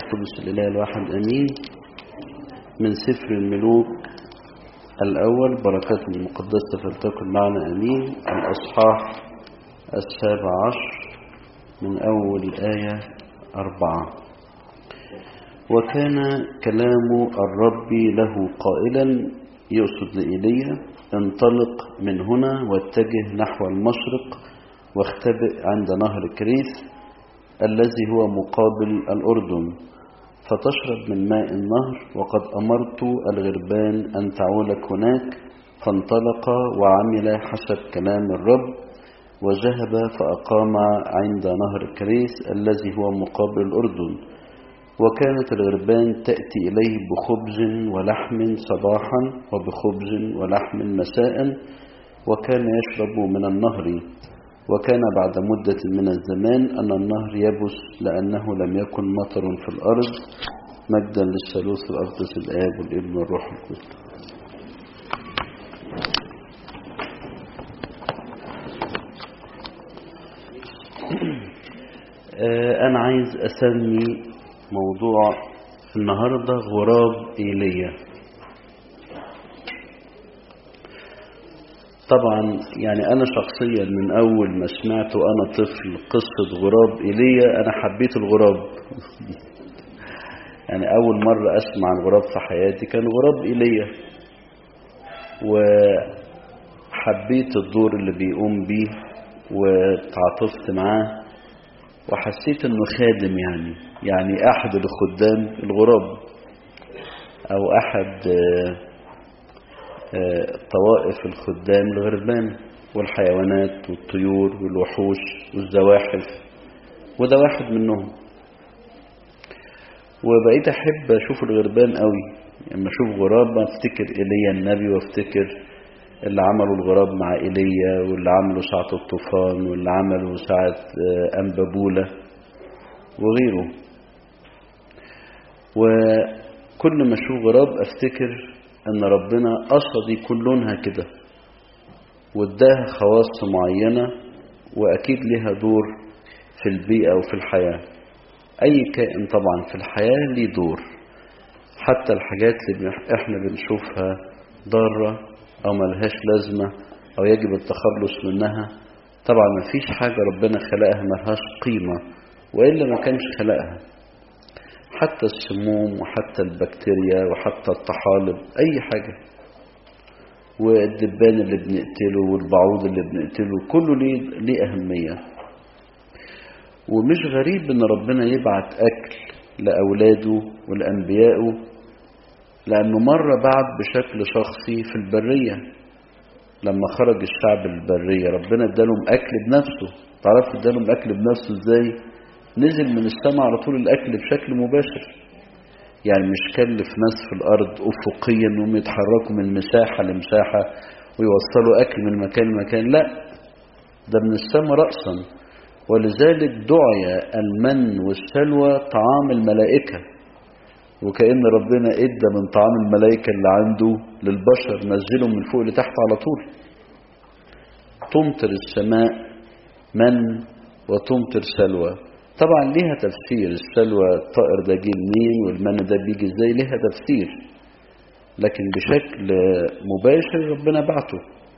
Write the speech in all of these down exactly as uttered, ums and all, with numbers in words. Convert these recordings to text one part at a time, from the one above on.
القدس الإله الواحد أمين. من سفر الملوك الأول، بركات المقدسة فلتكن معنا أمين. الأصحاح السابع عشر من أول الآية أربعة. وكان كلام الرب له قائلا، يقصد لإيليا: انطلق من هنا واتجه نحو المشرق واختبئ عند نهر كريث الذي هو مقابل الأردن، فتشرب من ماء النهر، وقد أمرت الغربان أن تعولك هناك. فانطلق وعمل حسب كلام الرب، وذهب فأقام عند نهر كريث الذي هو مقابل الأردن. وكانت الغربان تأتي إليه بخبز ولحم صباحا وبخبز ولحم مساء، وكان يشرب من النهر. وكان بعد مدة من الزمان أن النهر يبس لأنه لم يكن مطر في الأرض. مجدا للثالوث الأقدس الآب والابن والروح القدس. أنا عايز أسمي موضوع النهاردة غراب إيليا. طبعا يعني أنا شخصيا من أول ما سمعت وأنا طفل قصة غراب إيليا أنا حبيت الغراب. يعني أول مرة أسمع عن غراب في حياتي كان غراب إيليا، وحبيت الدور اللي بيقوم بيه وتعاطفت معاه وحسيت أنه خادم، يعني يعني أحد الخدام الغراب، أو أحد طوائف الخدام الغربان والحيوانات والطيور والوحوش والزواحف، وده واحد منهم. وبقيت أحب أشوف الغربان قوي، لما أشوف غراب أفتكر إيليا النبي، وافتكر اللي عملوا الغراب مع إيليا، واللي عملوا ساعة الطوفان، واللي عملوا ساعة أنبابولة وغيره. وكل ما أشوف غراب أفتكر أن ربنا قصد يكون لونها كده، واداها خواص معينة، وأكيد لها دور في البيئة وفي الحياة. أي كائن طبعا في الحياة ليه دور، حتى الحاجات اللي احنا بنشوفها ضارة أو ملهاش لازمة أو يجب التخلص منها، طبعا مفيش حاجة ربنا خلقها ملهاش قيمة، وإلا ما كانش خلقها. حتى السموم وحتى البكتيريا وحتى الطحالب، أي حاجة، والدبان اللي بنقتله والبعوض اللي بنقتله، كله ليه, ليه أهمية. ومش غريب أن ربنا يبعت أكل لأولاده ولأنبيائه، لأنه مرة بعت بشكل شخصي في البرية. لما خرج الشعب البرية ربنا ادالهم أكل بنفسه. تعرفوا ادالهم أكل بنفسه إزاي؟ نزل من السماء على طول الأكل بشكل مباشر، يعني مش كلف ناس في الأرض أفقيا أنهم يتحركوا من مساحة لمساحة ويوصلوا أكل من مكان لمكان، لا، ده من السماء رأسا. ولذلك دعي المن والسلوى طعام الملائكة، وكأن ربنا إدى من طعام الملائكة اللي عنده للبشر، نزلهم من فوق لتحت على طول. تمطر السماء من وتمطر سلوى. طبعا ليها تفسير، السلوى الطائر ده جه منين والمن ده بيجي ازاي، ليها تفسير، لكن بشكل مباشر ربنا بعته.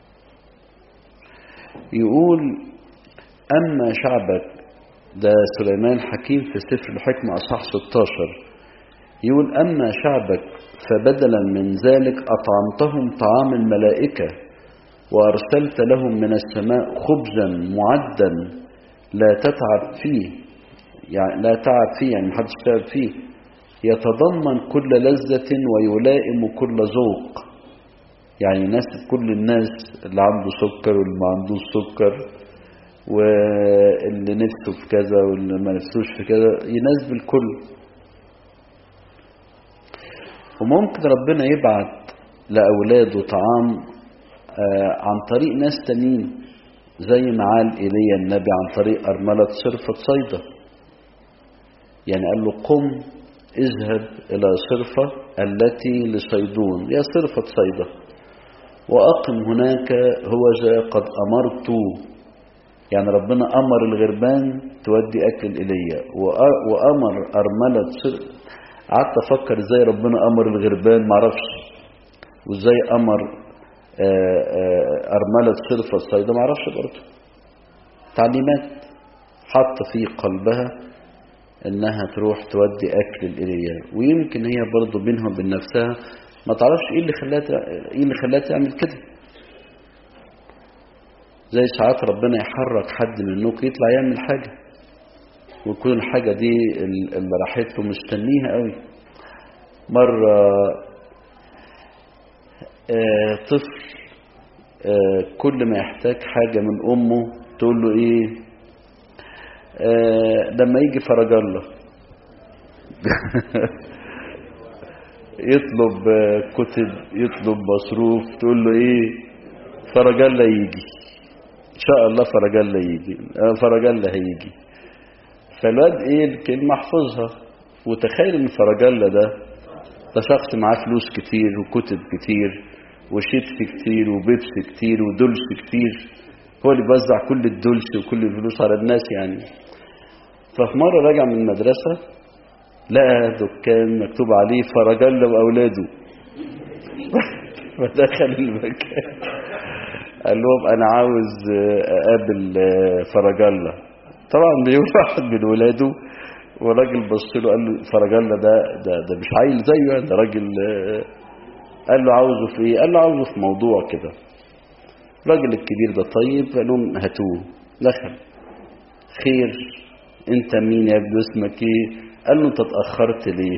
يقول: أما شعبك، ده سليمان الحكيم في سفر الحكمة أصحاح ستاشر، يقول: أما شعبك فبدلا من ذلك أطعمتهم طعام الملائكة، وأرسلت لهم من السماء خبزا معدا لا تتعب فيه، يعني لا تعب فيه، يعني محدش تعب فيه، يتضمن كل لذة ويلائم كل ذوق، يعني يناسب كل الناس، اللي عنده سكر واللي ما عندوش سكر، واللي نفسه في كذا واللي ما نفسوش في كذا، يناسب الكل. وممكن ربنا يبعت لأولاده طعام عن طريق ناس تانيين، زي ما قال إيليا النبي عن طريق أرملة صرفة صيدا. يعني قال له: قم اذهب إلى صرفة التي لصيدون، يا صرفة صيدا، وأقم هناك، هو جاء قد أمرت يعني ربنا أمر الغربان تودي أكل إيليا، وأمر أرملة صرف. قعدت أفكر إزاي ربنا أمر الغربان معرفش، وإزاي أمر أرملة صرف الصيدة معرفش برضه. تعليمات حط في قلبها إنها تروح تودي أكل الإيليا، ويمكن هي برضه بينها وبين نفسها ما تعرفش إيه اللي خلاها إيه اللي خلاها تعمل كده. زي ساعات ربنا يحرك حد منكم يطلع يعمل حاجة، ويكون الحاجة دي اللي راحت له مستنيها قوي. مرة آه طفل آه كل ما يحتاج حاجة من أمه تقول له إيه؟ آه لما يجي فرج الله يطلب كتب، يطلب مصروف، تقول له إيه؟ فرج الله يجي إن شاء الله، فرج الله يجي، فرج الله هيجي. فالواد إيه الكلمة حفظها، وتخيل إن فرج الله ده ده شخص معاه فلوس كتير وكتب كتير وشيبسي كتير وبيبسي كتير ودولش كتير، هو اللي بيوزع كل الدولش وكل الفلوس على الناس يعني. ففي مرة راجع من المدرسة لقى دكان مكتوب عليه فرج الله وأولاده فدخل المكان قال لهم أنا عاوز أقابل فرج الله. طبعا بيقول واحد من ولاده، والراجل بص له قال له فرج الله ده ده ده مش عيل زيه يعني، ده راجل. قال له عاوزه في ايه؟ قال له عاوزه في موضوع كده. الراجل الكبير ده طيب، قال لهم هاتوه. دخل. خير، انت مين يا ابن، اسمك ايه؟ قال له انت اتأخرت ليه؟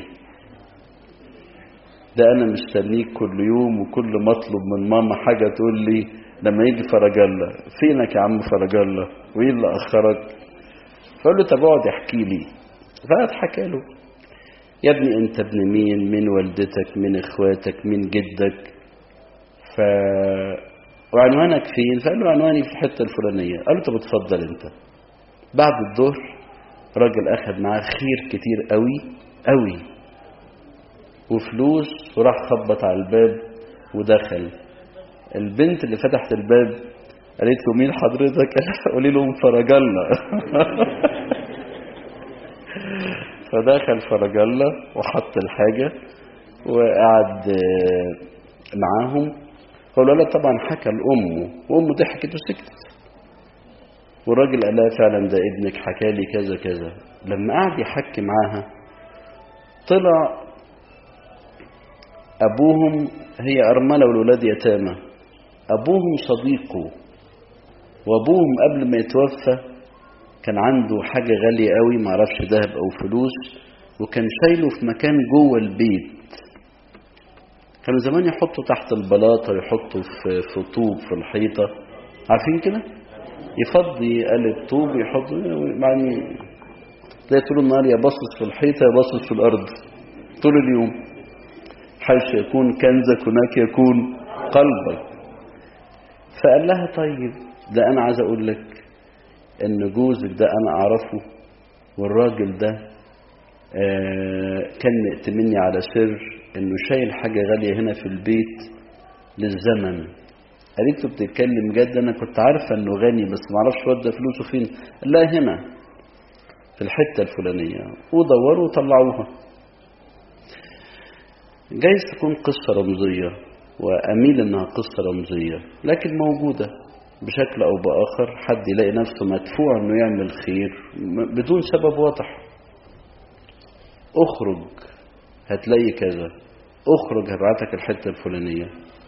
ده انا مستنيك كل يوم، وكل ما اطلب من ماما حاجة تقول لي لما يجي فرج الله. فينك يا عم فرج الله؟ وايه اللي اخرك؟ فقال له طب اقعد احكي لي. فقعد حكى له، يا ابني انت ابن مين؟ من والدتك؟ من اخواتك؟ من جدك؟ ف وعنوانك فين؟ فقال له عنواني في الحته الفلانيه. قال له طب اتفضل انت. بعد الظهر راجل اخذ معاه خير كتير قوي قوي وفلوس، وراح خبط على الباب ودخل. البنت اللي فتحت الباب قالت له مين حضرتك؟ قولي له فرج الله فدخل فرج الله وحط الحاجة وقعد معاهم. فالولد طبعا حكى لأمه، وأمه ضحكت وسكتت. والراجل قال لها فعلا ده ابنك حكى لي كذا كذا. لما قعد يحكي معاها طلع أبوهم، هي أرملة والولاد يتامى، أبوهم صديقه، وأبوهم قبل ما يتوفى كان عنده حاجة غالية قوي، معرفش ذهب أو فلوس، وكان شايله في مكان جوه البيت. كانوا زمان يحطوا تحت البلاطة، يحطوا في في طوب في الحيطة، عارفين كده؟ يفضي قلب طوب يحطوا، يعني تلاقي طول النهار يا باصص في الحيطة يا باصص في الأرض طول اليوم. حيث يكون كنزك هناك يكون قلبك. فقال لها طيب ده أنا عايز أقول لك إن جوزك ده أنا أعرفه، والراجل ده آه كان مأتمني على سر إنه شايل حاجة غالية هنا في البيت للزمن. قالت له بتتكلم جد؟ أنا كنت عارفة إنه غني بس معرفش ودى فلوسه فين. قال لها هنا في الحتة الفلانية، ودوروا وطلعوها. جايز تكون قصة رمزية، وأميل إنها قصة رمزية، لكن موجودة بشكل أو بآخر. حد يلاقي نفسه مدفوع إنه يعمل خير بدون سبب واضح. اخرج هتلاقي كذا، اخرج هبعتك الحتة الفلانية.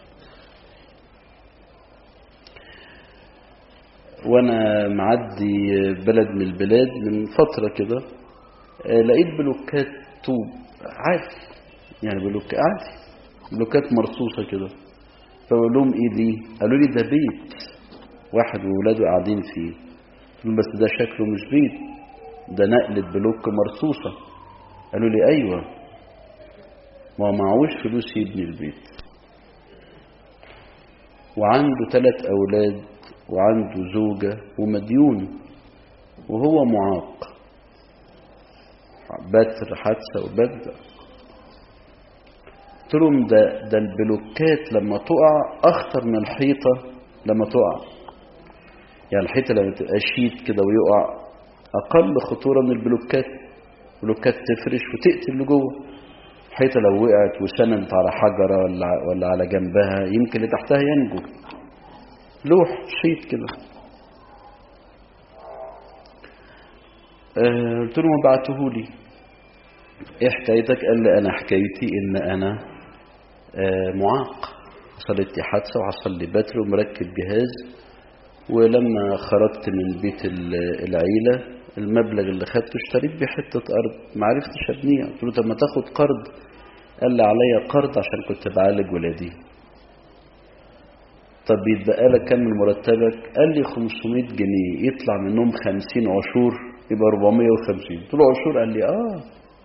وانا معدي بلد من البلاد من فترة كده، لقيت بلوكات طوب عادي، يعني بلوك عادي، بلوكات مرصوصة كده. فقول لهم ايه دي؟ قالوا لي ده بيت واحد وولاده قاعدين فيه. بس ده شكله مش بيت، ده نقلة بلوك مرصوصة. قالوا لي ايوه، ما معهوش فلوس يبني البيت، وعنده ثلاث اولاد وعنده زوجة ومديون، وهو معاق، بتر حادثة وبدأ. قلت لهم ده, ده البلوكات لما تقع أخطر من الحيطة لما تقع. يعني الحيطة لما تبقى شيت كده ويقع أقل خطورة من البلوكات. البلوكات تفرش وتقتل اللي جوه. الحيطة لو وقعت وسندت على حجرة ولا ولا على جنبها يمكن اللي تحتها ينجو. لوح شيت كده. أه قلت له ما بعتهولي. ايه حكايتك؟ قال لي انا حكايتي ان انا أه معاق، حصلت لي حادثه وحصل لي بتر ومركب جهاز، ولما خرجت من بيت العيله المبلغ اللي خدته اشتريت بيه حته ارض ما عرفتش ابنيها. قلت له طب ما تاخد قرض. قال لي عليا قرض عشان كنت بعالج ولادي. طب يتبقى لك كام من مرتبك؟ قال لي خمسمائة جنيه، يطلع منهم خمسين عشور يبقى أربعمائة وخمسين. قلت له عشور؟ قال لي اه.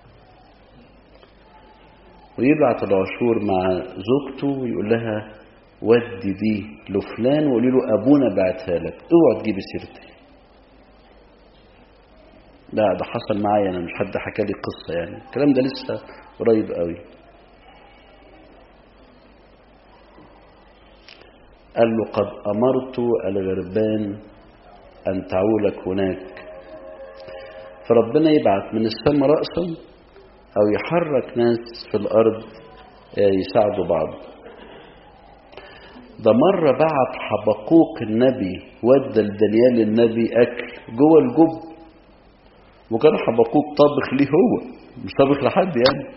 ويبعت العشور مع زوجته ويقول لها ودي دي لفلان وقولي له ابونا بعتها لك، اوعى تجيبي سيرتي. لا ده حصل معايا انا، مش حد حكى لي قصه يعني، الكلام ده لسه قريب قوي. قال له قد امرت الغربان ان تعولك هناك. فربنا يبعت من السماء رأسا او يحرك ناس في الارض يساعدوا بعض. ده مرة بعت حبقوق النبي ودى لدانيال النبي اكل جوه الجب، وكان حبقوق طبخ ليه هو، مش طبخ لحد يعني.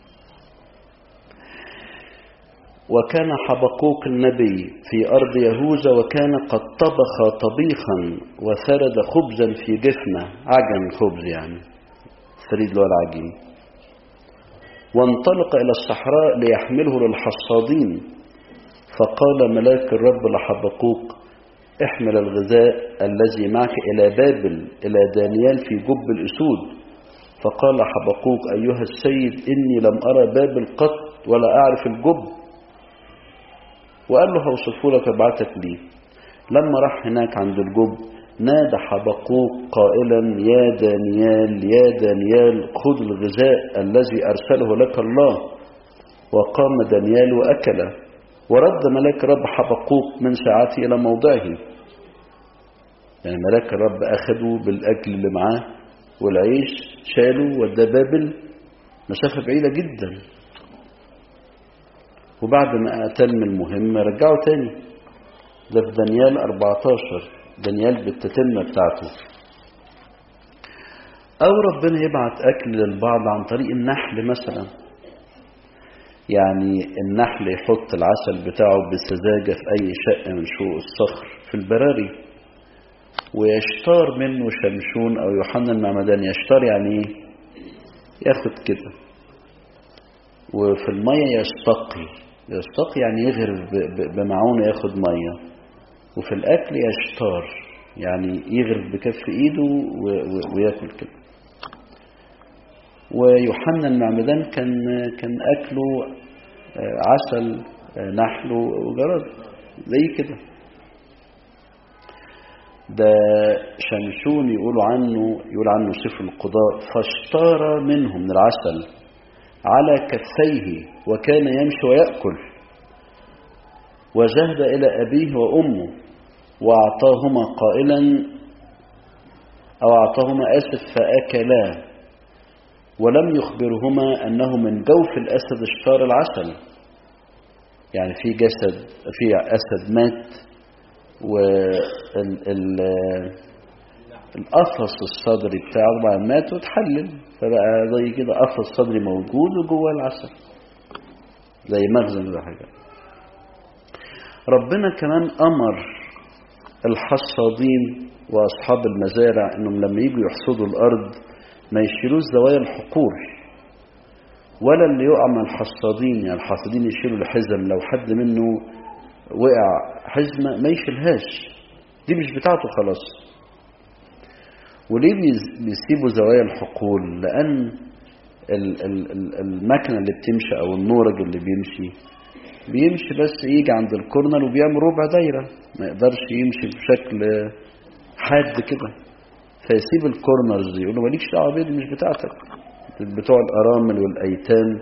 وكان حبقوق النبي في أرض يهوذا وكان قد طبخ طبيخا وسرد خبزا في جفنة، عجن خبز يعني فريد له العجين، وانطلق إلى الصحراء ليحمله للحصادين. فقال ملاك الرب لحبقوق احمل الغذاء الذي معك إلى بابل إلى دانيال في جب الأسود. فقال حبقوق أيها السيد إني لم أرى بابل قط ولا أعرف الجب. وقال له هوصفه لك ابعتك ليه. لما راح هناك عند الجب نادى حبقوق قائلا يا دانيال يا دانيال خذ الغذاء الذي أرسله لك الله. وقام دانيال وأكل. ورد ملاك الرب حبقوق من ساعته إلى موضعه. يعني ملاك الرب أخذه بالأكل اللي معاه والعيش شاله ودى بابل مسافة بعيدة جدا. وبعد ما أتم المهمة رجعوا تاني. ده في دانيال أربعتاشر، دانيال بالتتمة بتاعته. أو ربنا يبعت أكل للبعض عن طريق النحل مثلا. يعني النحل يحط العسل بتاعه بسذاجة في أي شقة من شقوق الصخر في البراري، ويشتار منه شمشون أو يوحنا المعمدان. يشتار يعني ايه؟ ياخد كده. وفي المية يستقي. يستقي يعني يغرف بمعونه ياخد مية. وفي الأكل يشتار يعني يغرف بكف إيده ويأكل كده. ويوحنا المعمدان كان كان أكله عسل نحل وجراد زي كده. ده شمشون يقولوا عنه يقول عنه سفر القضاء فاشتار منه من العسل على كفيه وكان يمشي ويأكل. وذهب إلى أبيه وأمه وأعطاهما قائلا أو أعطاهما آسف فأكلا، ولم يخبرهما أنه من جوف الأسد اشتار العسل. يعني في جسد في أسد مات والقفص الصدري بتاعه بعد مات وتحلل، فبقى زي كده قفص صدري موجود وجوه العسل زي مخزن ولا حاجة. ربنا كمان أمر الحصادين وأصحاب المزارع إنهم لما يجوا يحصدوا الأرض ما يشيلوش زوايا الحقول، ولا اللي يقع من الحصادين. يعني الحاصدين يشيلوا الحزم، لو حد منه وقع حزمة ما يشيلهاش، دي مش بتاعته خلاص. وليه بيسيبوا زوايا الحقول؟ لأن المكنة اللي بتمشي أو النورج اللي بيمشي بيمشي بس يجي عند الكورنر وبيعمل ربع دايرة، ما يقدرش يمشي بشكل حاد كده، فيسيب الكورنرز دي يقول له مالكش دعوه بيها، دي مش بتاعتك، بتوع الارامل والايتام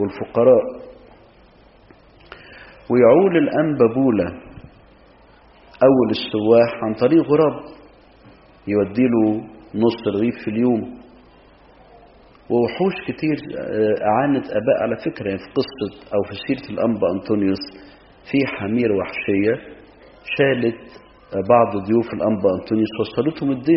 والفقراء. ويعول الانبابوله أول السواح عن طريق غراب يوديله نص رغيف في اليوم. ووحوش كتير أعانت أباء على فكرة، يعني في قصة أو في سيرة الأنبا أنطونيوس في حمير وحشية شالت بعض ضيوف الأنبا أنطونيوس وصلتهم الدير.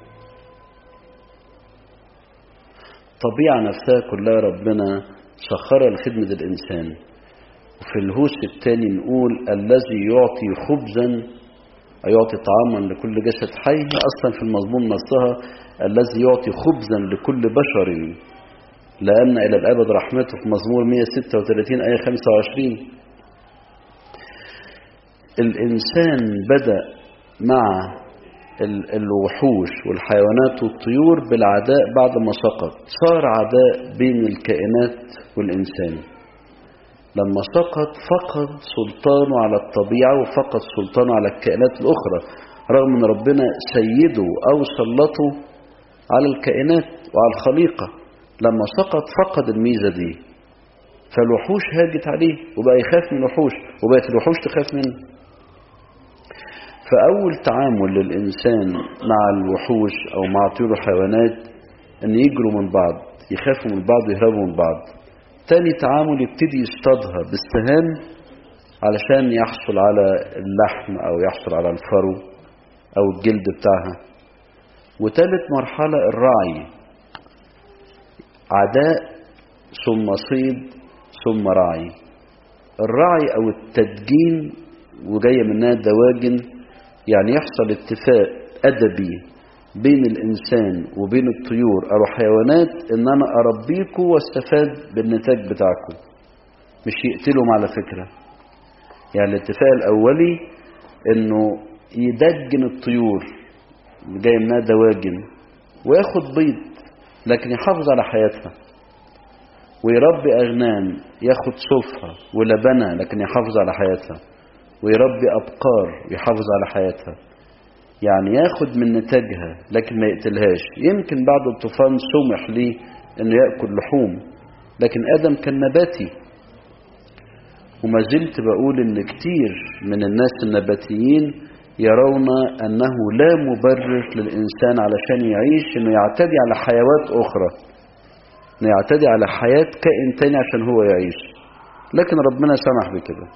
طبيعة نفسها كلها ربنا سخرها لخدمة الإنسان. وفي الهوس الثاني نقول الذي يعطي خبزا أي يعطي طعاما لكل جسد حي. أصلا في المضمون نصها الذي يعطي خبزا لكل بشر لأن إلى الأبد رحمته في مزمور مئة وستة وثلاثين آية خمسة وعشرين. الإنسان بدأ مع الوحوش والحيوانات والطيور بالعداء بعد ما سقط. صار عداء بين الكائنات والإنسان. لما سقط فقد سلطانه على الطبيعة وفقد سلطانه على الكائنات الأخرى، رغم أن ربنا سيده أو سلطه على الكائنات وعلى الخليقة. لما سقط فقد الميزة دي، فالوحوش هاجت عليه وبقى يخاف من الوحوش وبقت الوحوش تخاف منه. فأول تعامل للإنسان مع الوحوش أو مع طيور الحيوانات أن يجروا من بعض، يخافوا من بعض ويهربوا من بعض. تاني تعامل يبتدي يصطادها بالسهام علشان يحصل على اللحم أو يحصل على الفرو أو الجلد بتاعها. وتالت مرحلة الرعي، عداء ثم صيد ثم رعي. الرعي أو التدجين وجاية منها دواجن، يعني يحصل اتفاق أدبي بين الإنسان وبين الطيور أو الحيوانات إن أنا أربيكم واستفاد بالنتاج بتاعكم، مش يقتلهم على فكرة. يعني الاتفاق الأولي إنه يدجن الطيور جاي منها دواجن وياخد بيض لكن يحافظ على حياتها، ويربي أغنام ياخد صوفها ولبنها لكن يحافظ على حياتها، ويربي أبقار يحافظ على حياتها. يعني ياخد من نتاجها لكن ما يقتلهاش. يمكن بعد الطوفان سمح ليه انه يأكل لحوم، لكن آدم كان نباتي. وما زلت بقول ان كتير من الناس النباتيين يرون انه لا مبرر للإنسان علشان يعيش انه يعتدي على حيوات اخرى، انه يعتدي على حياة كائن تاني عشان هو يعيش، لكن ربنا سمح بكده.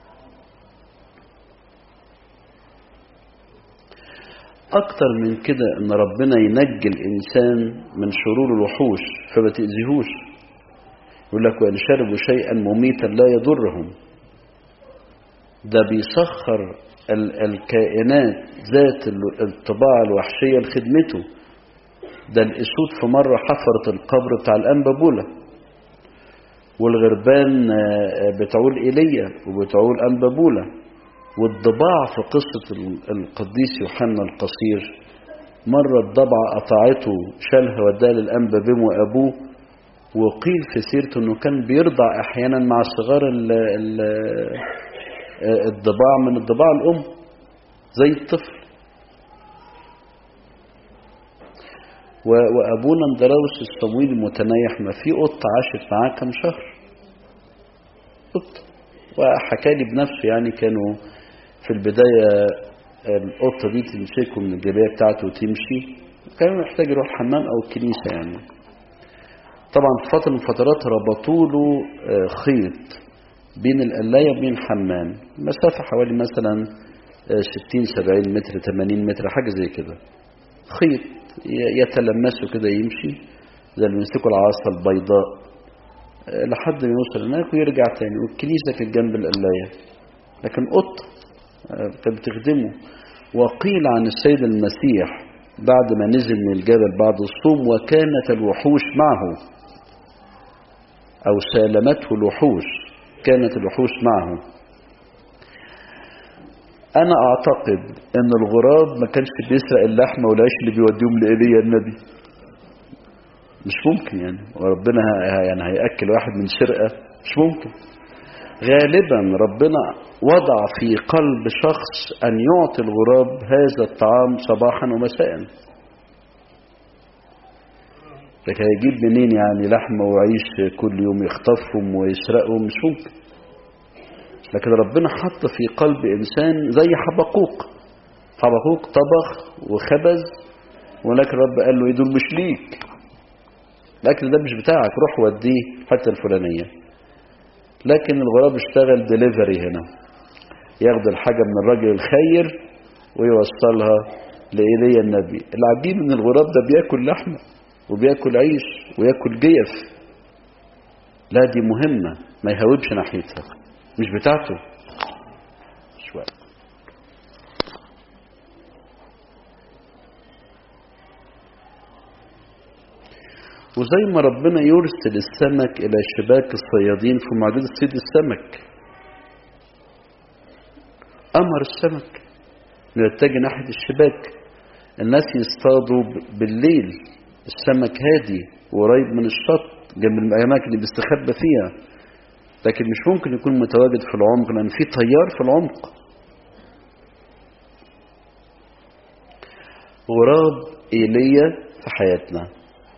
أكتر من كده إن ربنا ينجي الإنسان من شرور الوحوش فما تأذيهوش. يقول لك وإن شربوا شيئا مميتا لا يضرهم. ده بيسخر الكائنات ذات الطباع الوحشية لخدمته. ده الأسود في مرة حفرت القبر بتاع الأنبا بولا، والغربان بتعول إيليا وبتعول أنبا بولا، والضباع في قصة القديس يوحنا القصير مرة الضبعة قطعته شالها وداها للأنبا بيم وأبوه، وقيل في سيرته أنه كان بيرضع أحيانا مع صغار الضباع من الضباع الأم زي الطفل. وأبونا اندراوس الصمويل المتنيح ما في قطة عاشت معاه كم شهر، قطة، وحكالي بنفسه يعني كانوا في البداية القطة دي تمسكه من الجباية بتاعته وتمشي، كان محتاج يروح حمام أو الكنيسة يعني. طبعا في فترة من فترات ربطوا له خيط بين القلاية وبين الحمام، مسافة حوالي مثلا ستين سبعين متر ثمانين متر حاجة زي كده، خيط يتلمسه كده يمشي زي اللي يمسكوا العصا البيضاء لحد ما يوصل هناك ويرجع تاني، والكنيسة في جنب القلاية، لكن قطة كانت بتخدمه. وقيل عن السيد المسيح بعد ما نزل من الجبل بعد الصوم وكانت الوحوش معه أو سالمته الوحوش، كانت الوحوش معه. أنا أعتقد أن الغراب ما كانش بيسرق اللحمة والعيش اللي بيوديهم لإيليا النبي، مش ممكن يعني، وربنا يعني هيأكل واحد من سرقة؟ مش ممكن. غالبا ربنا وضع في قلب شخص أن يعطي الغراب هذا الطعام صباحا ومساء، لكن هيجيب منين يعني لحمة وعيش كل يوم يخطفهم ويسرقهم؟ مش ممكن. لكن ربنا حط في قلب إنسان زي حبقوق. حبقوق طبخ وخبز، ولكن رب قال له دول مش ليك، الأكل ده مش بتاعك، روح وديه حتى الفلانية. لكن الغراب اشتغل ديليفري هنا، ياخد الحاجة من الراجل الخير ويوصلها لإيليا النبي. العجيب ان الغراب ده بياكل لحمة وبياكل عيش وياكل جيف. لا دي مهمة، ما يهوبش ناحيتها، مش بتاعته. شوية وزي ما ربنا يرسل السمك إلى شباك الصيادين في معجزة صيد السمك، أمر السمك يتجه ناحية الشباك. الناس يصطادوا بالليل، السمك هادي وقريب من الشط جنب الأماكن اللي بيستخبى فيها، لكن مش ممكن يكون متواجد في العمق لأن في تيار في العمق. غراب إيليا في حياتنا.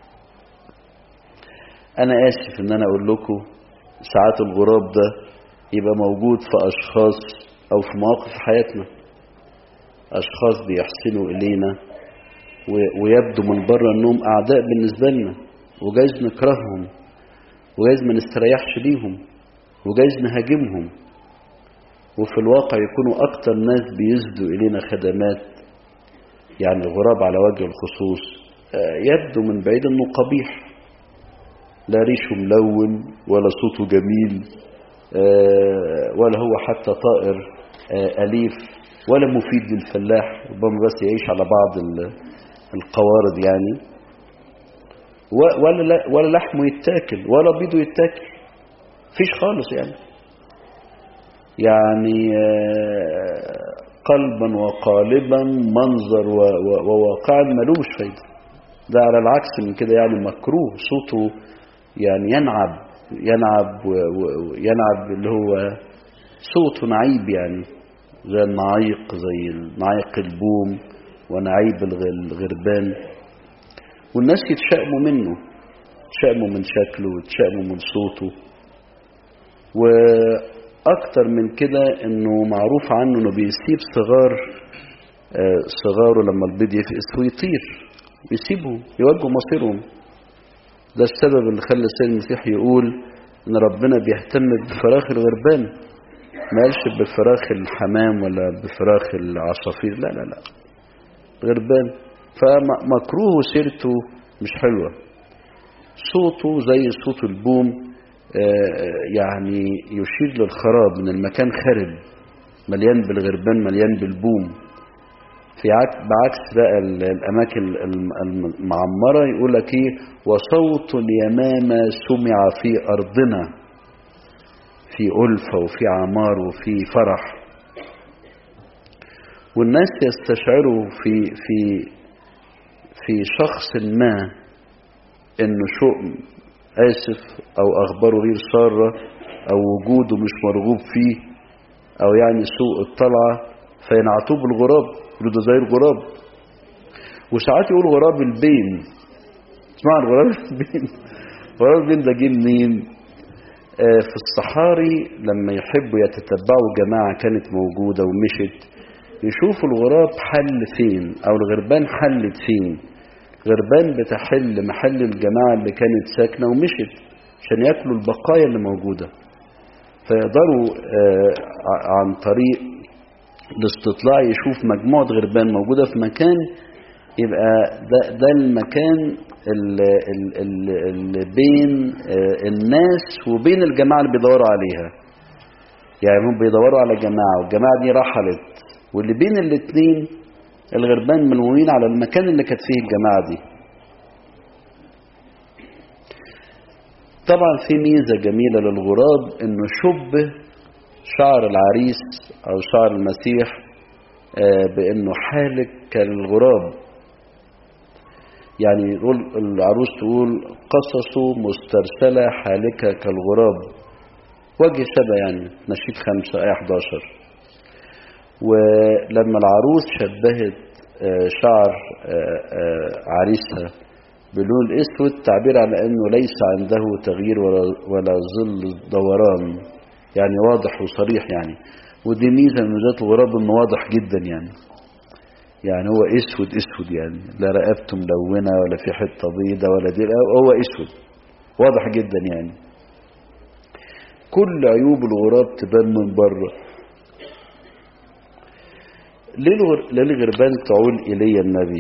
أنا آسف إن أنا أقول لكم ساعات الغراب ده يبقى موجود في أشخاص أو في مواقف في حياتنا، أشخاص بيحسنوا إلينا ويبدو من بره أنهم أعداء بالنسبة لنا، وجايز نكرههم وجايز ما نستريحش ليهم وجايز نهاجمهم، وفي الواقع يكونوا أكتر ناس بيزدوا إلينا خدمات. يعني الغراب على وجه الخصوص يبدو من بعيد أنه قبيح، لا ريشه ملون ولا صوته جميل ولا هو حتى طائر أليف ولا مفيد للفلاح، ربما بس يعيش على بعض القوارض يعني، ولا ولا لحمه يتاكل ولا بيضه يتاكل، فيش خالص يعني. يعني قلبا وقالبا منظر وواقعا ملوش فايدة. ده على العكس من كده يعني مكروه، صوته يعني ينعب ينعب وينعب اللي هو صوته نعيب، يعني زي النعيق، زي نعيق البوم ونعيب الغربان، والناس يتشائموا منه، يتشائموا من شكله ويتشائموا من صوته. واكتر من كده انه معروف عنه انه بيسيب صغار صغاره لما البيض يفقس ويطير، يسيبه يوجهوا مصيرهم. ده السبب اللي خلى السيد المسيح يقول ان ربنا بيهتم بفراخ الغربان، ما قالش بفراخ الحمام ولا بفراخ العصافير، لا لا لا غربان. فمكروه سيرته مش حلوة، صوته زي صوت البوم يعني يشير للخراب، من المكان خرب مليان بالغربان مليان بالبوم. في بعكس بقى الأماكن المعمرة يقول لك ايه، وصوت اليمامة سمع في أرضنا، في ألفة وفي عمار وفي فرح، والناس يستشعروا في في في شخص ما انه شؤم آسف او اخباره غير سارة او وجوده مش مرغوب فيه او يعني سوء الطلعة، فينعتوه بالغراب، يقولوا ده زي الغراب. وساعات يقول غراب البين. اسمع الغراب البين، غراب البين ده جه منين؟ آه في الصحاري لما يحبوا يتتبعوا جماعة كانت موجودة ومشت، يشوفوا الغراب حل فين او الغربان حلت فين. غربان بتحل محل الجماعة اللي كانت ساكنة ومشت عشان ياكلوا البقايا اللي موجودة، فيقدروا آه عن طريق الاستطلاع يشوف مجموعة غربان موجودة في مكان، يبقى ده, ده المكان اللي, اللي بين آه الناس وبين الجماعة اللي بيدوروا عليها. يعني هم بيدوروا على جماعة والجماعة دي رحلت، واللي بين الاثنين الغربان ملمومين على المكان اللي كانت فيه الجماعة دي. طبعا في ميزة جميلة للغراب انه شبه شعر العريس او شعر المسيح بانه حالك كالغراب. يعني يقول العروس تقول قصصه مسترسلة حالكة كالغراب، وجه شبه يعني نشيد خمسة آية إحدى عشر. ولما العروس شبهت شعر عريسها باللون الاسود، تعبير على انه ليس عنده تغيير ولا ولا ظل دوران، يعني واضح وصريح يعني. ودي ميزة من ميزات الغراب انه واضح جدا يعني يعني هو اسود اسود يعني لا رقبته ملونة ولا في حتة بيضة ولا دي، هو اسود واضح جدا يعني. كل عيوب الغراب تبان من بره. ليه الغربان تعول إلي النبي؟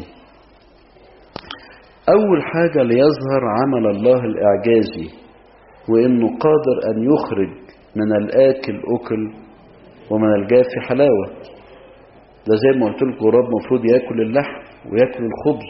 أول حاجة ليظهر عمل الله الإعجازي، وإنه قادر أن يخرج من الآكل أكل ومن الجافي حلاوة. ده زي ما قلت لكم الغراب مفروض يأكل اللحم ويأكل الخبز،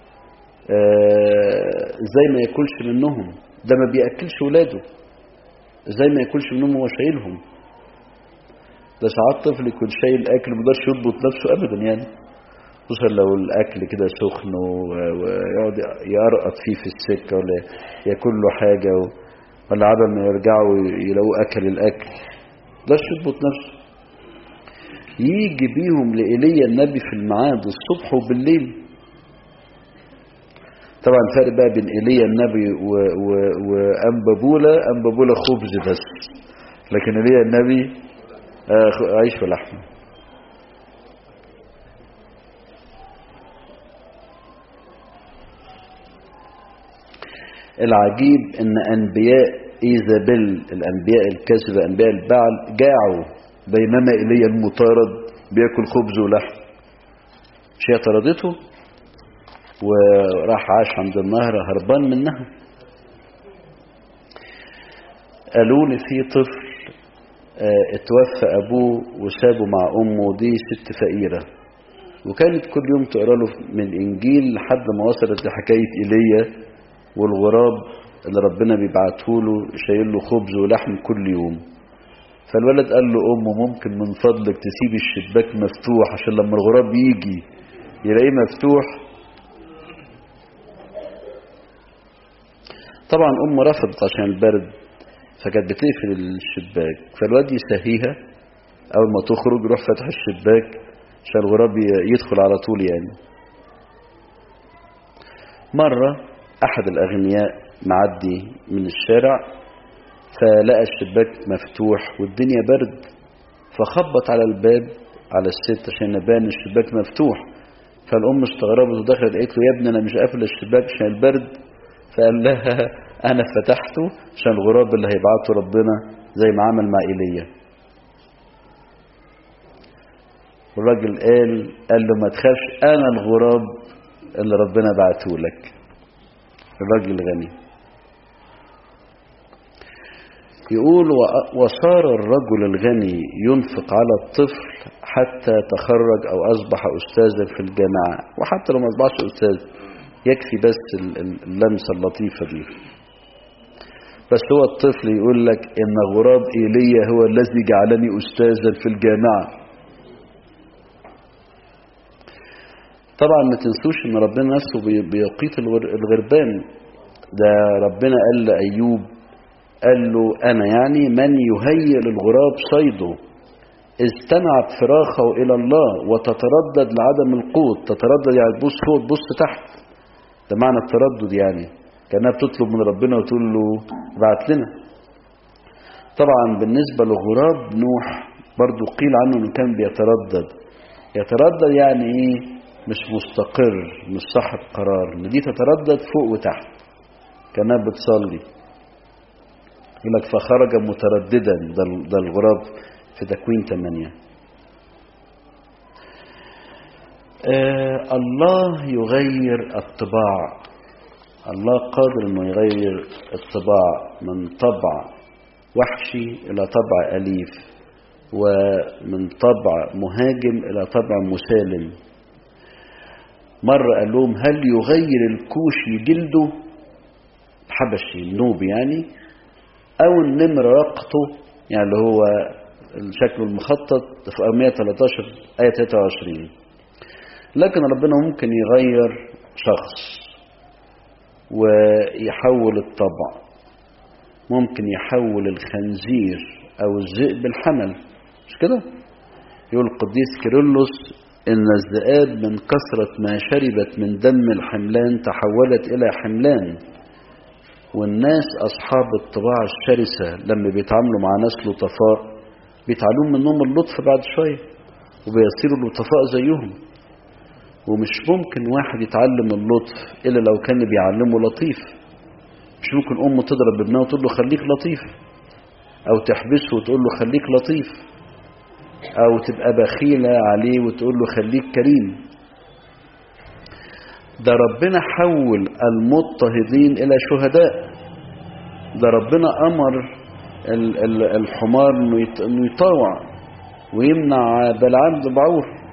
آه زي ما يأكلش منهم. ده ما بيأكلش ولاده، زي ما يأكلش منهم هو شايلهم. ده ساعات طفل يكون شايل أكل ما يقدرش يضبط نفسه أبدا يعني، خصوصا لو الأكل كده سخن ويقعد يرقط فيه في السكة ولا يأكل له حاجة ولا عبا ما يرجعوا يلاقوا أكل الأكل ده يضبط نفسه. يجي بيهم لإيليا النبي في الميعاد الصبح وبالليل. طبعا الفرق بقى بين إيليا النبي وأنبابولة، أنبابولة خبز بس، لكن إيليا النبي عيش ولحم. العجيب ان انبياء ايزابيل، الانبياء الكذبة، انبياء البعل، جاعوا بينما ايليا المطارد بياكل خبز ولحم. مش هي طردته وراح عاش عند النهر هربان منها. قالوا لي في طفل اه اتوفى ابوه وسابه مع امه، دي ست فقيرة، وكانت كل يوم تقرا له من الانجيل لحد ما وصلت لحكاية ايليا والغراب اللي ربنا بيبعته له شايل له خبز ولحم كل يوم. فالولد قال له امه ممكن من فضلك تسيب الشباك مفتوح عشان لما الغراب يجي يلاقيه مفتوح. طبعا امه رفضت عشان البرد، فكانت بتقفل الشباك. فالواد يسهيها اول ما تخرج يروح فتح الشباك عشان الغراب يدخل على طول يعني. مرة احد الاغنياء معدي من الشارع فلقى الشباك مفتوح والدنيا برد، فخبط على الباب على الست عشان يبان الشباك مفتوح. فالام استغربت ودخلت قالت له يا ابني انا مش قافل الشباك عشان البرد. فقال لها انا فتحته عشان الغراب اللي هيبعته ربنا زي ما عمل مع ايليا. الراجل قال قال له ما تخافش انا الغراب اللي ربنا بعته لك. الراجل غني يقول وصار الرجل الغني ينفق على الطفل حتى تخرج او اصبح استاذا في الجامعة، وحتى لو ما اصبحش استاذ يكفي بس اللمسة اللطيفة دي. بس هو الطفل يقول لك ان غراب ايليا هو الذي جعلني استاذا في الجامعة. طبعا ما تنسوش ان ربنا نفسه بيقيت الغربان. ده ربنا قال لأيوب قال له انا يعني من يهيئ للغراب صيده، استمعت فراخه الى الله وتتردد لعدم القوت. تتردد يعني تبص فوق تبص تحت، ده معنى التردد يعني كأنها بتطلب من ربنا وتقول له ابعت لنا. طبعا بالنسبة لغراب نوح برضو قيل عنه انه كان بيتردد. يتردد يعني ايه؟ مش مستقر، مش صاحب قرار. ان دي تتردد فوق وتحت كأنها بتصلي. يقول لك فخرج مترددا، ده الغراب في تكوين ثمانية. آه الله يغير الطباع. الله قادر انه يغير الطباع من طبع وحشي الى طبع اليف، ومن طبع مهاجم الى طبع مسالم. مرة قال لهم هل يغير الكوشي جلده، الحبشي النوبي يعني، او النمر رقته يعني اللي هو الشكل المخطط في مئة وثلاثة عشر آية ثلاثة وعشرين. لكن ربنا ممكن يغير شخص ويحول الطبع. ممكن يحول الخنزير او الذئب الحمل، مش كده؟ يقول القديس كيرلس ان الذئاب من كثرة ما شربت من دم الحملان تحولت الى حملان. والناس أصحاب الطباع الشرسة لما بيتعاملوا مع ناس لطفاء بيتعلموا منهم اللطف بعد شوية وبيصيروا لطفاء زيهم. ومش ممكن واحد يتعلم اللطف إلا لو كان بيعلمه لطيف. مش ممكن أمه تضرب ابنها وتقول له خليك لطيف، أو تحبسه وتقول له خليك لطيف، أو تبقى بخيلة عليه وتقول له خليك كريم. ده ربنا حول المضطهدين إلى شهداء. ده ربنا أمر الحمار إنه يطاوع ويمنع بلعام بعور.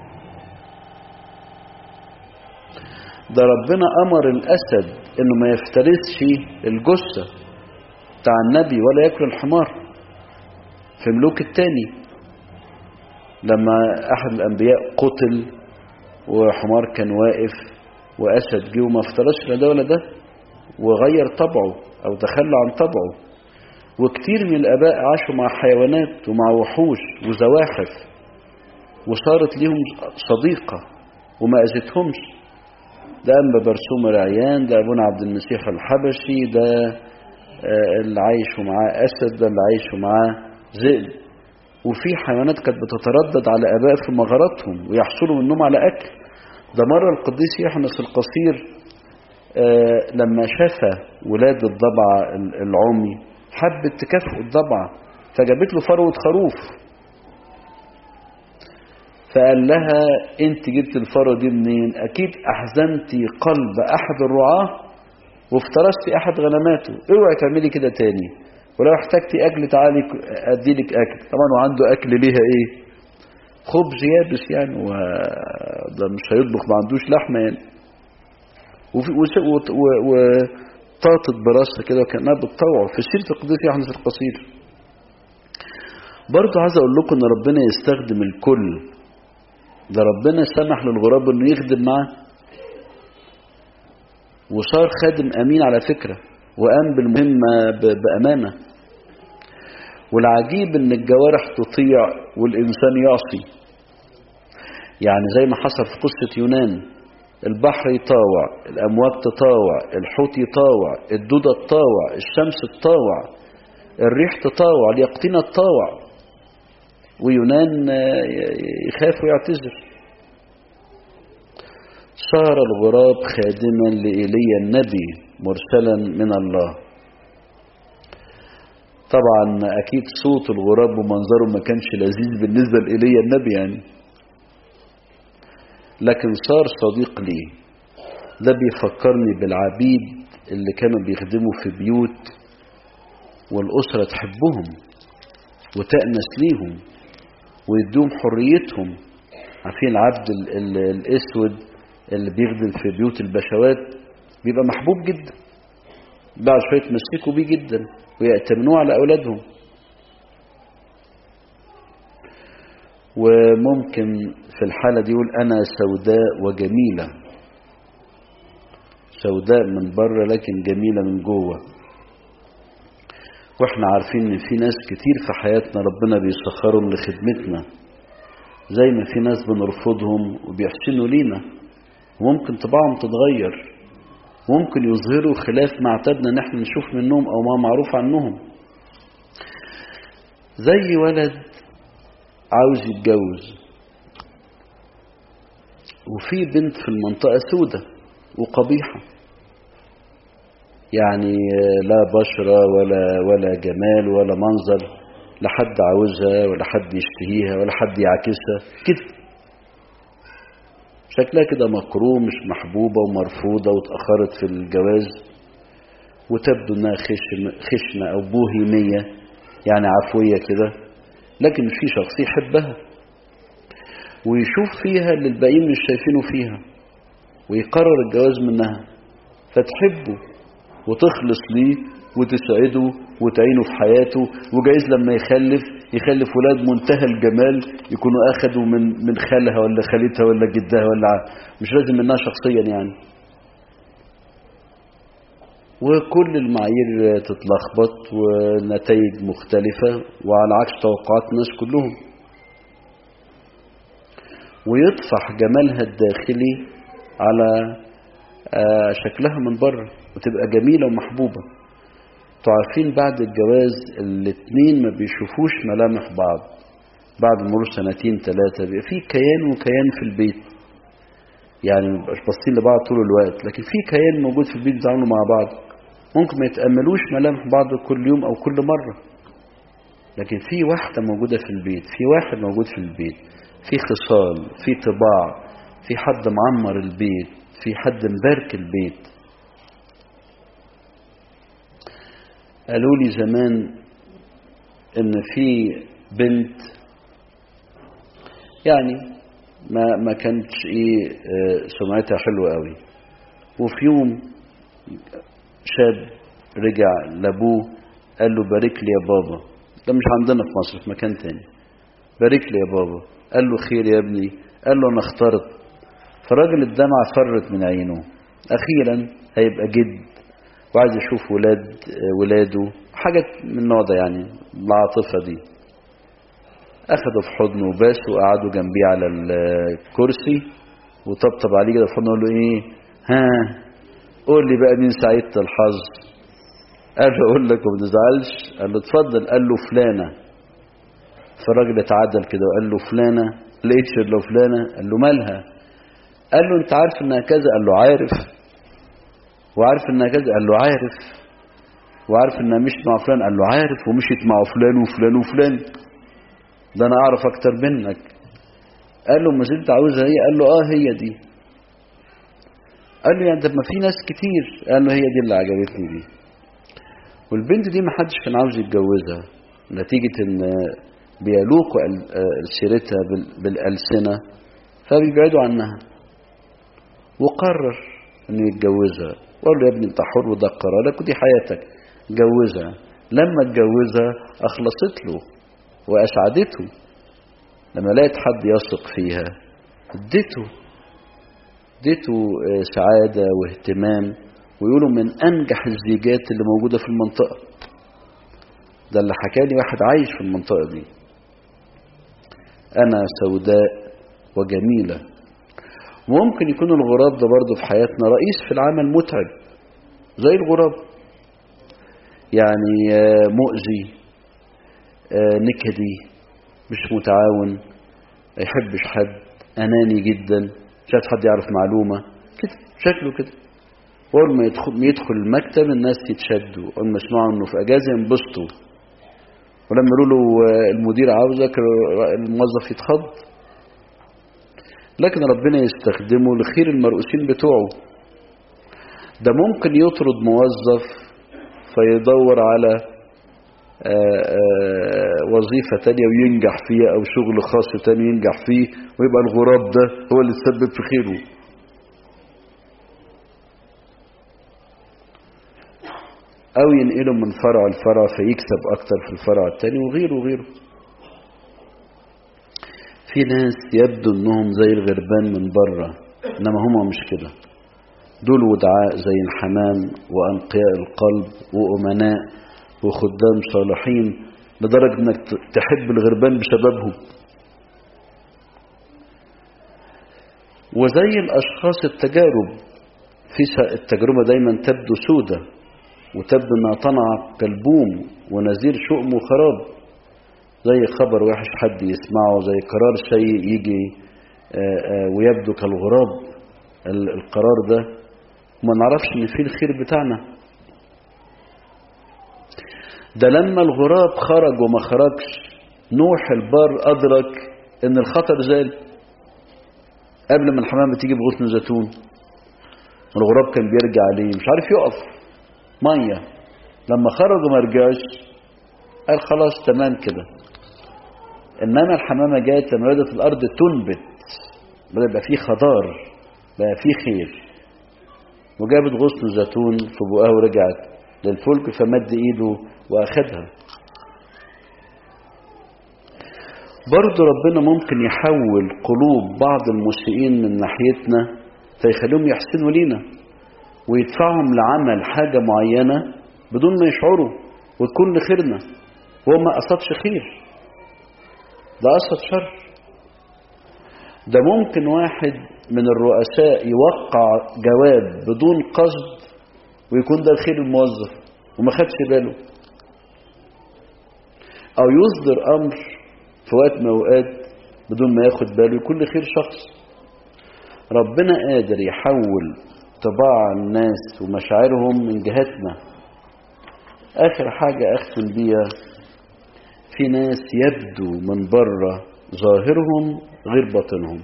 ده ربنا أمر الأسد إنه ما يفترسش الجثة بتاع النبي ولا يأكل الحمار في ملوك التاني، لما أحد الأنبياء قتل وحمار كان واقف وأسد جه وما افترسش لا ده ولا ده وغير طبعه أو تخلى عن طبعه. وكتير من الآباء عاشوا مع حيوانات ومع وحوش وزواحف وصارت ليهم صديقة وما أذتهمش. ده أنبا برسوم العيان، ده أبونا عبد المسيح الحبشي، ده اللي عايشوا معاه أسد، ده اللي عايشوا معاه ذئب. وفي حيوانات كانت بتتردد على آباء في مغاراتهم ويحصلوا منهم على أكل. ده مرة القديس يحنس القصير لما شاف ولاد الضبعة العمي حبت تكافئ الضبعة فجابت له فروة خروف، فقال لها انت جبت الفروة دي منين؟ اكيد احزنتي قلب احد الرعاة وافترستي احد غنماته، اوعي تعملي كده تاني، ولو احتاجتي اكل تعالي اديلك اكل. طبعا وعنده اكل ليها ايه؟ خبز يابس يعني، وده مش هيطبخ ما عندوش لحمة يعني. وفي وطاطت براسها كده وكانها بتطوعه في سيرة القديس يحنس القصير. برضه عايز اقول لكم ان ربنا يستخدم الكل. ده ربنا سمح للغراب انه يخدم معاه وصار خادم امين على فكرة وقام بالمهمة بامانة. والعجيب ان الجوارح تطيع والانسان يعصي، يعني زي ما حصل في قصة يونان، البحر يطاوع، الامواج تطاوع، الحوت يطاوع، الدودة تطاوع، الشمس تطاوع، الريح تطاوع، اليقطينة تطاوع، ويونان يخاف ويعتذر. صار الغراب خادما لإيليا النبي مرسلا من الله. طبعا أكيد صوت الغراب ومنظره ما كانش لذيذ بالنسبة لإيليا النبي يعني، لكن صار صديق لي. ده بيفكرني بالعبيد اللي كانوا بيخدموا في بيوت والأسرة تحبهم وتأنس ليهم ويدوم حريتهم. عارفين العبد ال ال الاسود اللي بيخدم في بيوت البشوات بيبقى محبوب جدا، بعد شويه يتمسكوا بيه جدا ويأتمنوه على اولادهم. وممكن في الحاله دي يقول انا سوداء وجميله، سوداء من بره لكن جميله من جوه. واحنا عارفين ان في ناس كتير في حياتنا ربنا بيسخرهم لخدمتنا، زي ما في ناس بنرفضهم وبيحسنوا لينا، وممكن طباعهم تتغير، ممكن يظهروا خلاف ما اعتدنا ان احنا نشوف منهم او ما معروف عنهم. زي ولد عاوز يتجوز وفي بنت في المنطقة سودة وقبيحة، يعني لا بشرة ولا ولا جمال ولا منظر، لا حد عاوزها ولا حد يشتهيها ولا حد يعكسها كده، شكلها كده مكروه مش محبوبة ومرفوضة واتأخرت في الجواز، وتبدو انها خشن خشنة او بوهيمية يعني عفوية كده، لكن في شخص يحبها ويشوف فيها اللي الباقيين مش شايفينه فيها ويقرر الجواز منها، فتحبه وتخلص ليه وتسعده وتعينه في حياته، وجايز لما يخلف يخلف ولاد منتهى الجمال يكونوا اخدوا من من خالها ولا خالتها ولا جدها ولا مش لازم منها شخصيا يعني. وكل المعايير تتلخبط ونتائج مختلفة وعلى عكس توقعات الناس كلهم، ويطفح جمالها الداخلي على شكلها من بره وتبقى جميلة ومحبوبة. انتوا عارفين بعد الجواز الاتنين ما بيشوفوش ملامح بعض، بعد مرور سنتين ثلاثة بيبقى في كيان وكيان في البيت، يعني ما بقاش باصين لبعض طول الوقت، لكن في كيان موجود في البيت بيتعاملوا مع بعض. ممكن ما يتأملوش ملامح بعض كل يوم أو كل مرة، لكن في واحدة موجودة في البيت، في واحد موجود في البيت، في خصال، في طباع، في حد معمر البيت، في حد مبارك البيت. قالوا لي زمان ان في بنت يعني ما ما كانتش ايه سمعتها حلوه قوي، وفي يوم شاب رجع لابوه قال له بارك لي يا بابا، ده مش عندنا في مصر، في مكان تاني، بارك لي يا بابا. قال له خير يا ابني، قال له انا اخترت. فالراجل الدمعة فرت من عينه، اخيرا هيبقى جد وعايز يشوف ولاد ولاده، حاجة من النوع ده يعني، العاطفة دي. اخده في حضنه وباسه وقعدوا جنبيه على الكرسي وطبطب عليه كده في حضنه وقال له ايه، ها قول لي بقى مين سعيدة الحظ؟ قال له اقول لك وما تزعلش. قال له اتفضل. قال له فلانة. فالراجل اتعدل كده وقال له فلانة، لقيتش الا فلانة. قال له مالها؟ قال له انت عارف انها كذا؟ قال له عارف. وعارف انها كذا؟ قال له عارف. وعارف انها مشيت مع فلان؟ قال له عارف. ومشيت مع فلان وفلان وفلان، ده انا اعرف اكتر منك. قال له ما زلت عاوزها هي؟ قال له اه هي دي. قال له يعني ده ما في ناس كتير. قال له هي دي اللي عجبتني دي. والبنت دي ما حدش كان عاوز يتجوزها، نتيجة ان بيلوقوا سيرتها بالألسنة فبيبعدوا عنها. وقرر انه يتجوزها، وقال له يا ابني انت حر وده قرارك ودي حياتك، جوزها. لما اتجوزها اخلصت له واسعدته، لما لقيت حد يثق فيها اديته اديته سعادة واهتمام، ويقولوا من انجح الزيجات اللي موجودة في المنطقة. ده اللي حكى لي واحد عايش في المنطقة دي. انا سوداء وجميلة. وممكن يكون الغراب ده برضه في حياتنا رئيس في العمل متعب زي الغراب، يعني مؤذي، نكدي، مش متعاون، ما يحبش حد، اناني جدا، مش عايز حد يعرف معلومة كده، شكله كده. اول ما يدخل يدخل المكتب الناس يتشدوا، اول ما يسمعوا انه في اجازة ينبسطوا، ولما يقولوا له المدير عاوزك الموظف يتخض. لكن ربنا يستخدمه لخير المرؤوسين بتوعه. ده ممكن يطرد موظف فيدور على آآ آآ وظيفة تانية وينجح فيها، او شغل خاص تاني ينجح فيه، ويبقى الغراب ده هو اللي تسبب في خيره. او ينقله من فرع لفرع فيكسب اكتر في الفرع التاني، وغيره وغيره. في ناس يبدو انهم زي الغربان من بره، انما هم مش كده. دول ودعاء زي الحمام، وانقياء القلب، وامناء، وخدام صالحين، لدرجة انك تحب الغربان بسببهم. وزي الاشخاص التجارب، في التجربة دايما تبدو سودة، وتبدو انها طنع كالبوم ونذير شؤم وخراب، زي خبر وحش حد يسمعه، زي قرار سيء يجي ويبدو كالغراب. القرار ده ما نعرفش ان فيه الخير بتاعنا. ده لما الغراب خرج وما خرجش، نوح البار ادرك ان الخطر زال قبل ما الحمامة تيجي بغصن زيتون. الغراب كان بيرجع ليه؟ مش عارف يقف مية. لما خرج وما رجعش قال خلاص تمام كده. انما الحمامة جاءت لما بدأت الارض تنبت، بدأ يبقى فيه خضار، بقى فيه خير، وجابت غصن زيتون في بقها ورجعت للفلك، فمد ايده واخدها. برضو ربنا ممكن يحول قلوب بعض المسيئين من ناحيتنا فيخليهم يحسنوا لينا، ويدفعهم لعمل حاجة معينة بدون ما يشعروا، وتكون لخيرنا، وهو ما قصدش خير، ده قصد شر. ده ممكن واحد من الرؤساء يوقع جواب بدون قصد، ويكون ده الخير الموظف، وما خدش باله، أو يصدر أمر في وقت من أوقات بدون ما ياخد باله يكون لخير شخص. ربنا قادر يحول طباع الناس ومشاعرهم من جهتنا. آخر حاجة أختم بيها، في ناس يبدو من بره ظاهرهم غير باطنهم.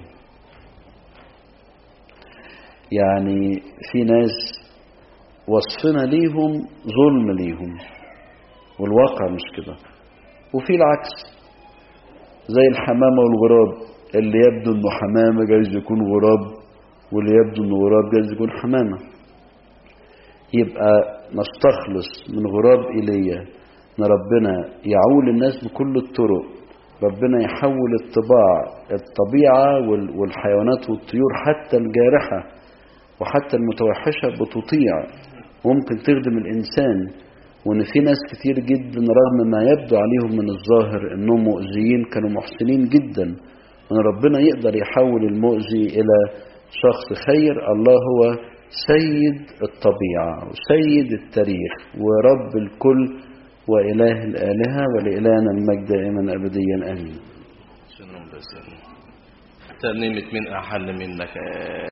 يعني في ناس وصفنا ليهم ظلم ليهم والواقع مش كده، وفي العكس زي الحمامة والغراب، اللي يبدو انه حمامة جايز يكون غراب، واللي يبدو انه غراب جايز يكون حمامة. يبقى نستخلص من غراب إيليا ان ربنا يعول الناس بكل الطرق، ربنا يحول الطباع الطبيعة والحيوانات والطيور حتى الجارحة وحتى المتوحشة بتطيع وممكن تخدم الإنسان، وإن في ناس كتير جدا رغم ما يبدو عليهم من الظاهر إنهم مؤذيين كانوا محسنين جدا، وإن ربنا يقدر يحول المؤذي إلى شخص خير. الله هو سيد الطبيعة وسيد التاريخ ورب الكل وإله الآلهة، ولإلهنا المجد دائما أبديا آمين. ترنيمة من أحل منك.